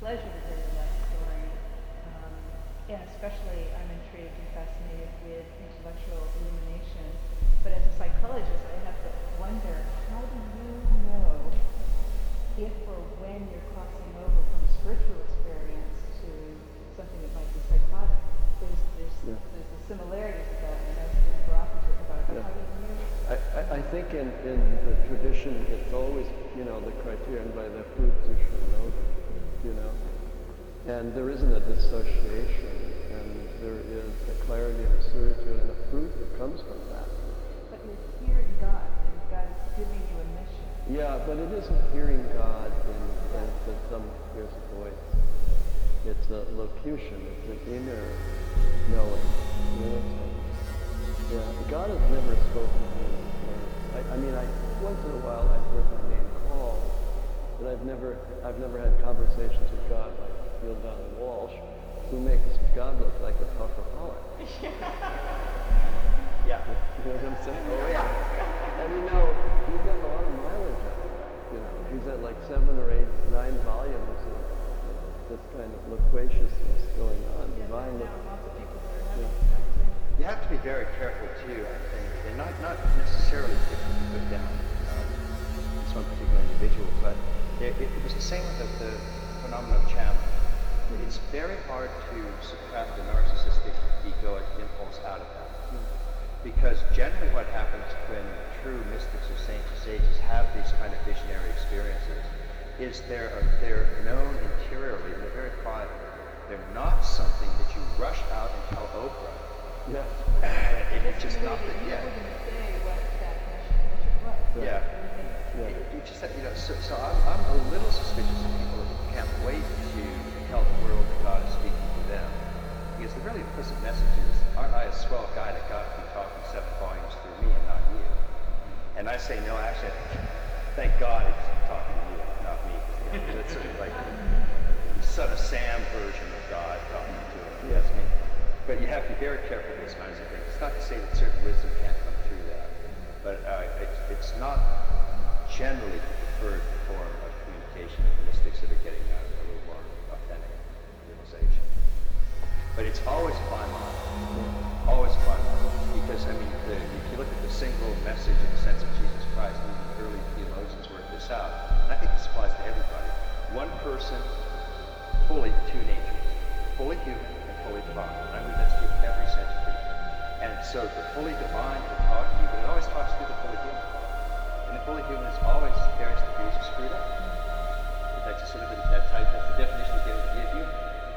pleasure to hear your life story. And especially, I'm intrigued and fascinated with intellectual illumination. But as a psychologist, I have to wonder, how do you know if or when you're crossing over from spiritual experience to something that might be psychotic? There's the similarities of that, and that's the opposite about it. But how do you? I think in the tradition, it's always, the criterion by the fruits you shall know them, And there isn't a dissociation, and there is a clarity and a certitude and a fruit that comes from that. But you're hearing God, and God is giving you a mission. Yeah, but it isn't hearing God in some fierce voice. It's a locution, it's an inner knowing. Yeah, God has never spoken to me. Once in a while I've heard my name called, but I've never had conversations with God like Neil Donald Walsh, who makes God look like a talkaholic. Yeah. You know what I'm saying? Oh yeah. And he's got a lot of mileage out of that. He's at like 7 or 8, 9 volumes of this kind of loquaciousness going on. Divine. Lots of people are having Yeah. this conversation. You have to be very careful too, I think, and not necessarily to put down this one particular individual, but it was the same with the phenomenon of channeling. It's very hard to subtract the narcissistic egoic impulse out of that. Because generally what happens when true mystics or saints or sages have these kind of visionary experiences is they're known interiorly and they're very quiet. They're not something that you rush out and tell Oprah. Yes. It's just not that, yeah. You wouldn't say what that mission was. Yeah. You just have, so I'm a little suspicious of people that can't wait to tell the world that God is speaking to them. Because the really implicit message is, aren't I a swell guy that God can talk in 7 volumes through me and not you? And I say, no, actually, thank God it's talking to you, not me. It's sort of like the Son of Sam version of God talking to him. Yes, me. But you have to be very careful with those kinds of things. It's not to say that certain wisdom can't come through that. But it's not generally the preferred form of communication of mystics that are getting a little more authentic realization. But it's always a fine line. Always a fine line. Because, if you look at the single message in the sense of Jesus Christ, even the early theologians worked this out, and I think this applies to everybody. One person, fully 2 natures. Fully human and fully divine. And I believe that's true of every sense of creature. And so the fully divine will talk to you, but it always talks through the fully human. And the fully human is always various degrees of screwed up. That's the definition of being human.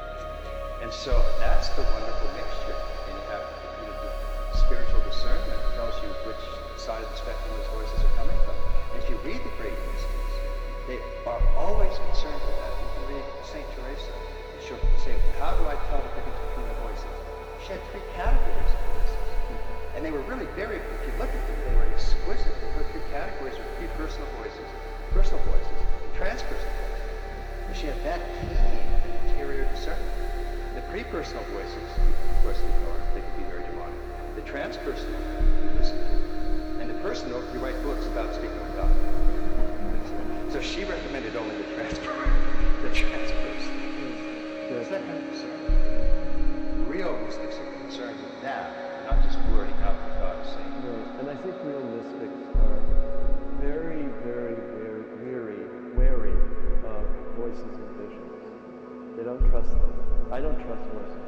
And so that's the wonderful mixture. And you have the spiritual discernment tells you which side of the spectrum those voices are coming from. And if you read the great mystics, they are always concerned with that. You can read Saint Teresa. She'll say, how do I tell the difference between the voices? She had 3 categories of voices. And they were really very, if you look at them, they were exquisite. Her 3 categories were pre-personal voices, personal voices, and transpersonal voices. And she had that keen interior discernment. The pre-personal voices, of course, they can be very demonic. The transpersonal, you listen to. And the personal, you write books about speaking with God. So she recommended only the transpersonal. It's that kind of concern. Real mystics are concerned with that, not just wording out what God is saying. Right. And I think real mystics are very, very, very wary of voices and visions. They don't trust them. I don't trust voices